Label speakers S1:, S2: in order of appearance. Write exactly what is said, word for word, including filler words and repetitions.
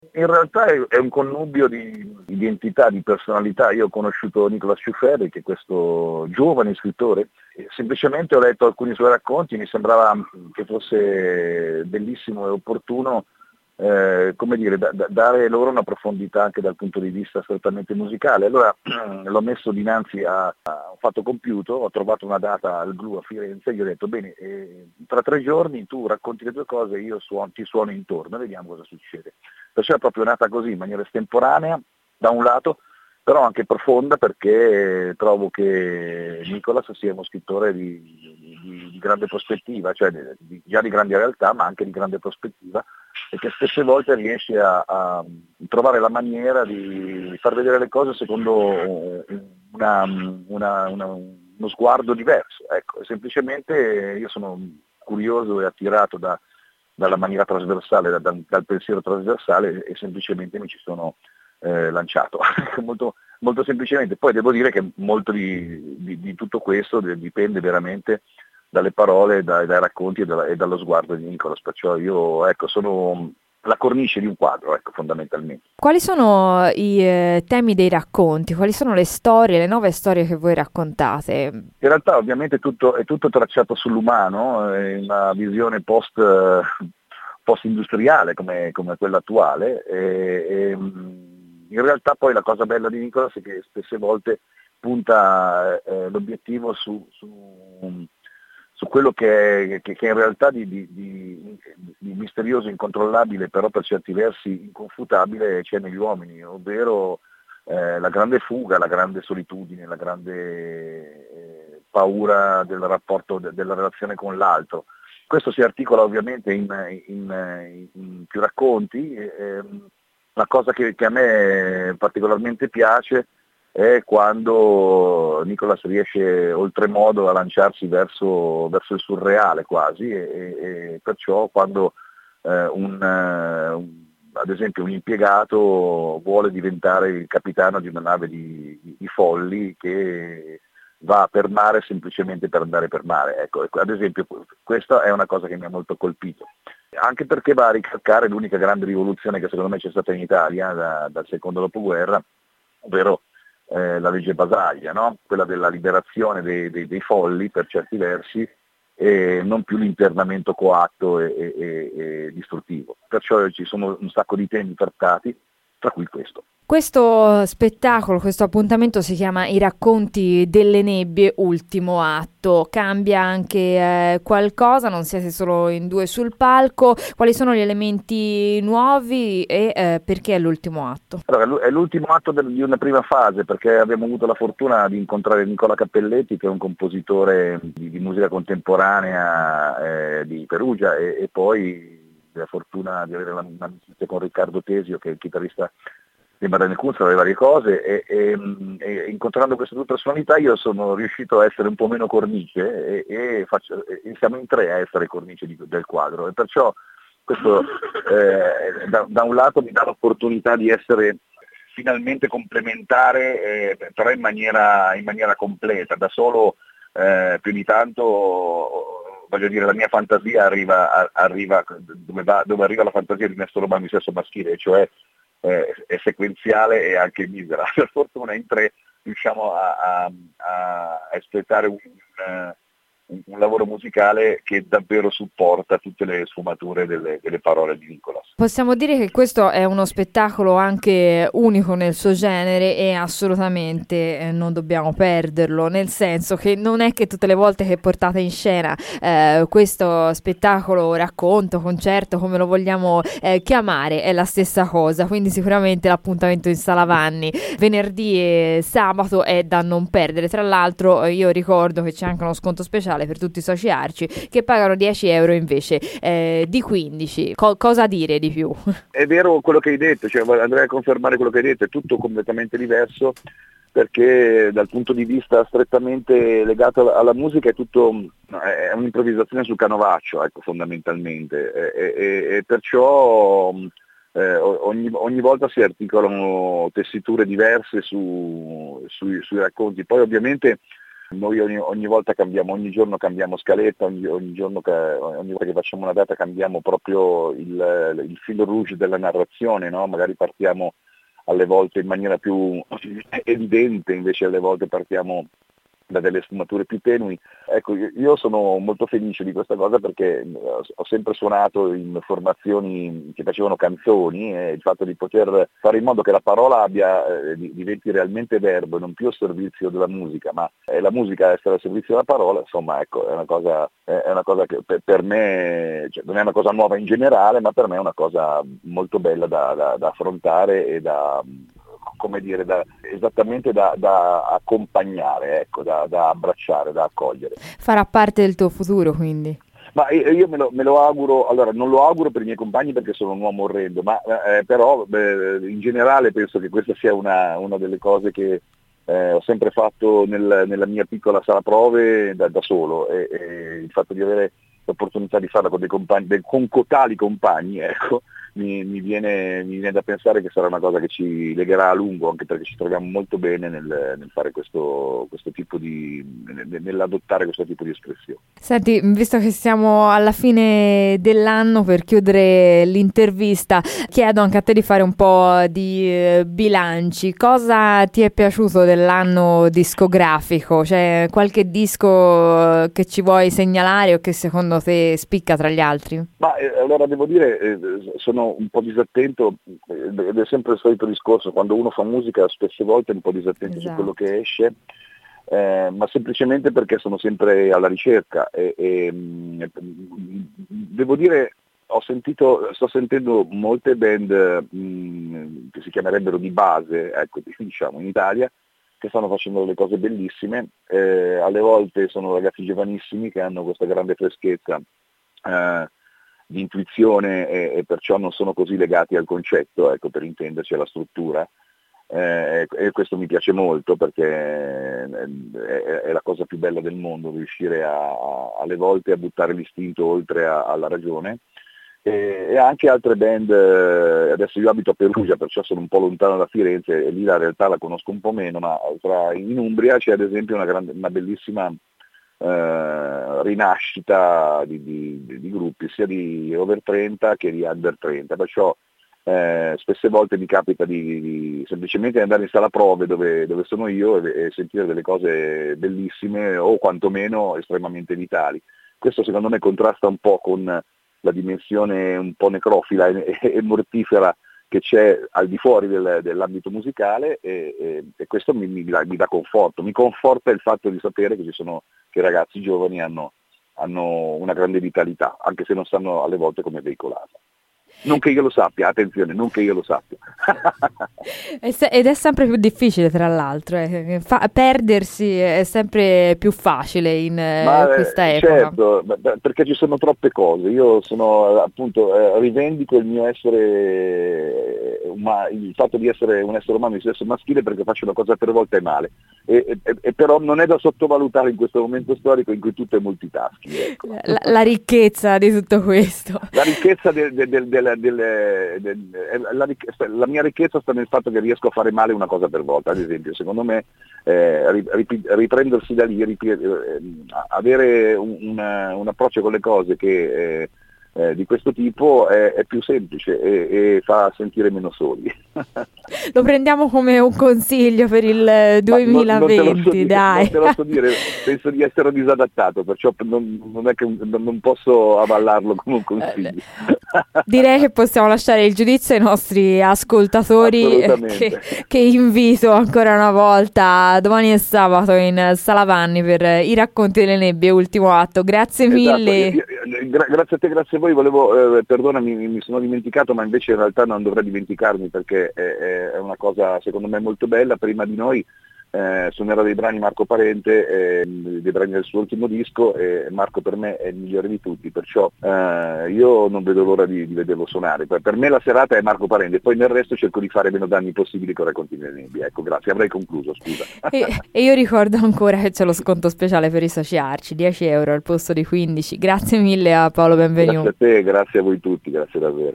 S1: In realtà è, è un connubio di identità, di personalità. Io ho conosciuto Nicolas Ciufferri, che è questo giovane scrittore, e semplicemente ho letto alcuni suoi racconti, mi sembrava che fosse bellissimo e opportuno eh, come dire, da, da, dare loro una profondità anche dal punto di vista strettamente musicale. Allora l'ho messo dinanzi a, a un fatto compiuto, ho trovato una data al Glu a Firenze e gli ho detto bene, eh, tra tre giorni tu racconti le tue cose e io suon, ti suono intorno e vediamo cosa succede. Perciò è proprio nata così, in maniera estemporanea, da un lato, però anche profonda, perché trovo che Nicolas sia uno scrittore di, di, di grande prospettiva, cioè di, già di grande realtà, ma anche di grande prospettiva, e che spesse volte riesce a, a trovare la maniera di far vedere le cose secondo una, una, una, uno sguardo diverso. Ecco, semplicemente io sono curioso e attirato da dalla maniera trasversale, da, dal pensiero trasversale, e semplicemente mi ci sono eh, lanciato, molto, molto semplicemente. Poi devo dire che molto di, di, di tutto questo dipende veramente dalle parole, dai, dai racconti e, da, e dallo sguardo di Nicolas, perciò io ecco, sono la cornice di un quadro, ecco, fondamentalmente.
S2: Quali sono i eh, temi dei racconti? Quali sono le storie, le nuove storie che voi raccontate?
S1: In realtà ovviamente tutto, è tutto tracciato sull'umano, è una visione post, post-industriale come, come quella attuale, e, e, in realtà poi la cosa bella di Nicolas è che spesse volte punta eh, l'obiettivo su, su, su quello che, è, che, che in realtà di, di, di, di misterioso, incontrollabile, però per certi versi inconfutabile c'è negli uomini, ovvero eh, la grande fuga, la grande solitudine, la grande eh, paura del rapporto, de, della relazione con l'altro. Questo si articola ovviamente in, in, in più racconti. Eh, la cosa che, che a me particolarmente piace è quando Nicolas riesce oltremodo a lanciarsi verso, verso il surreale quasi, e, e perciò quando eh, un, un, ad esempio un impiegato vuole diventare il capitano di una nave di, di, di folli che va per mare semplicemente per andare per mare. Ecco, ad esempio questa è una cosa che mi ha molto colpito, anche perché va a ricalcare l'unica grande rivoluzione che secondo me c'è stata in Italia da, dal secondo dopoguerra, ovvero eh, la legge Basaglia, no? Quella della liberazione dei, dei, dei folli per certi versi, e non più l'internamento coatto e, e, e distruttivo. Perciò ci sono un sacco di temi trattati, tra cui questo.
S2: Questo spettacolo, questo appuntamento si chiama I racconti delle nebbie, ultimo atto. Cambia anche eh, qualcosa, non siete solo in due sul palco. Quali sono gli elementi nuovi e eh, perché è l'ultimo atto?
S1: Allora, è l'ultimo atto di una prima fase, perché abbiamo avuto la fortuna di incontrare Nicola Cappelletti, che è un compositore di, di musica contemporanea eh, di Perugia, e, e poi la fortuna di avere un'amicizia con Riccardo Tesio, che è il chitarrista di Marlene Kunz, le varie cose, e, e, e incontrando queste due personalità io sono riuscito a essere un po' meno cornice, e, e, faccio, e siamo in tre a essere cornice di, del quadro, e perciò questo eh, da, da un lato mi dà l'opportunità di essere finalmente complementare, eh, però in maniera, in maniera completa. Da solo eh, più di tanto, voglio dire, la mia fantasia arriva, arriva dove, va, dove arriva la fantasia di Nestoro Bambi sesso maschile, cioè eh, è sequenziale e anche misera. Per fortuna in tre riusciamo a, a, a espletare un, un un lavoro musicale che davvero supporta tutte le sfumature delle, delle parole di Nicolas.
S2: Possiamo dire che questo è uno spettacolo anche unico nel suo genere e assolutamente eh, non dobbiamo perderlo, nel senso che non è che tutte le volte che portate in scena eh, questo spettacolo, racconto, concerto, come lo vogliamo eh, chiamare, è la stessa cosa, quindi sicuramente l'appuntamento in Sala Vanni venerdì e sabato è da non perdere. Tra l'altro io ricordo che c'è anche uno sconto speciale per tutti i soci Arci che pagano dieci euro invece eh, di quindici. Co- cosa dire di più?
S1: È vero quello che hai detto, cioè andrei a confermare quello che hai detto, è tutto completamente diverso, perché dal punto di vista strettamente legato alla musica è tutto è un'improvvisazione sul canovaccio, ecco, fondamentalmente, e, e, e perciò eh, ogni, ogni volta si articolano tessiture diverse su, sui, sui racconti. Poi ovviamente Noi ogni, ogni volta cambiamo, ogni giorno cambiamo scaletta, ogni, ogni giorno che, ogni volta che facciamo una data cambiamo proprio il, il fil rouge della narrazione, no? Magari partiamo alle volte in maniera più evidente, invece alle volte partiamo da delle sfumature più tenui. Ecco, io sono molto felice di questa cosa perché ho sempre suonato in formazioni che facevano canzoni e il fatto di poter fare in modo che la parola abbia, eh, diventi realmente verbo e non più al servizio della musica, ma è la musica essere al servizio della parola, insomma, ecco, è una cosa, è una cosa che per, per me, cioè, non è una cosa nuova in generale, ma per me è una cosa molto bella da, da, da affrontare e da, come dire, da, esattamente da, da accompagnare, ecco, da, da abbracciare, da accogliere.
S2: Farà parte del tuo futuro, quindi?
S1: Ma io me lo, me lo auguro, allora non lo auguro per i miei compagni perché sono un uomo orrendo, ma eh, però beh, in generale penso che questa sia una, una delle cose che eh, ho sempre fatto nel, nella mia piccola sala prove da, da solo, e, e il fatto di avere l'opportunità di farla con dei compagni, dei, con cotali compagni, ecco, Mi, mi, viene, mi viene da pensare che sarà una cosa che ci legherà a lungo, anche perché ci troviamo molto bene nel, nel fare questo, questo tipo di, nell'adottare questo tipo di espressione.
S2: Senti, visto che siamo alla fine dell'anno, per chiudere l'intervista chiedo anche a te di fare un po' di eh, bilanci. Cosa ti è piaciuto dell'anno discografico? C'è qualche disco che ci vuoi segnalare o che secondo te spicca tra gli altri?
S1: Ma eh, allora devo dire, eh, sono un po' disattento, ed è sempre il solito discorso, quando uno fa musica spesse volte è un po' disattento esatto. su quello che esce, eh, ma semplicemente perché sono sempre alla ricerca e, e mh, devo dire, ho sentito, sto sentendo molte band mh, che si chiamerebbero di base, ecco, diciamo in Italia, che stanno facendo delle cose bellissime, eh, alle volte sono ragazzi giovanissimi che hanno questa grande freschezza eh, di intuizione e, e perciò non sono così legati al concetto, ecco, per intenderci, alla struttura, eh, e questo mi piace molto perché è, è la cosa più bella del mondo, riuscire a, a, alle volte a buttare l'istinto oltre a, alla ragione. E, e anche altre band, adesso io abito a Perugia, perciò sono un po' lontano da Firenze e lì la realtà la conosco un po' meno, ma tra, in Umbria c'è ad esempio una, grande, una bellissima Uh, rinascita di, di, di gruppi sia di over trenta che di under trenta, perciò eh, spesse volte mi capita di, di semplicemente andare in sala prove dove, dove sono io e, e sentire delle cose bellissime o quantomeno estremamente vitali. Questo secondo me contrasta un po' con la dimensione un po' necrofila e, e mortifera che c'è al di fuori del, dell'ambito musicale e, e, e questo mi, mi, mi dà conforto, mi conforta il fatto di sapere che ci sono, che i ragazzi giovani hanno, hanno una grande vitalità, anche se non sanno alle volte come veicolarla. Non che io lo sappia, attenzione, non che io lo sappia.
S2: Ed è sempre più difficile, tra l'altro, eh. Fa- perdersi è sempre più facile in
S1: Ma,
S2: questa
S1: eh,
S2: epoca.
S1: Certo, perché ci sono troppe cose. Io sono appunto, eh, rivendico il mio essere, uma- il fatto di essere un essere umano di sesso maschile perché faccio una cosa tre volte male. E, e, e però non è da sottovalutare in questo momento storico in cui tutto è multitasking. Ecco.
S2: La, la ricchezza di tutto questo.
S1: La ricchezza del, del, del, del, del, del la, la mia ricchezza sta nel fatto che riesco a fare male una cosa per volta. Ad esempio, secondo me eh, riprendersi da lì, rip, eh, avere un, una, un approccio con le cose che eh, Eh, di questo tipo è, è più semplice e, e fa sentire meno soli.
S2: Lo prendiamo come un consiglio per il duemilaventi,
S1: non, non so dire,
S2: dai.
S1: Non te lo so dire, penso di essere disadattato, perciò non, non è che non posso avallarlo come un consiglio.
S2: Direi che possiamo lasciare il giudizio ai nostri ascoltatori, che, che invito ancora una volta domani e sabato in Sala Vanni per I racconti delle nebbie, ultimo atto. Grazie mille.
S1: Esatto. Gra- grazie a te, grazie a voi. Volevo, eh, perdonami, mi, mi sono dimenticato, ma invece in realtà non dovrei dimenticarmi perché è, è una cosa secondo me molto bella. Prima di noi eh, suonerà dei brani Marco Parente, eh, dei brani del suo ultimo disco, e Marco per me è il migliore di tutti, perciò eh, io non vedo l'ora di, di vederlo suonare. Per, per me la serata è Marco Parente, poi nel resto cerco di fare meno danni possibili con Racconti delle nebbie. Ecco, grazie, avrei concluso, scusa.
S2: E, e io ricordo ancora che c'è lo sconto speciale per i soci Arci, dieci euro al posto di quindici. Grazie mille a Paolo Benvenuto.
S1: Grazie a te, grazie a voi tutti, grazie davvero.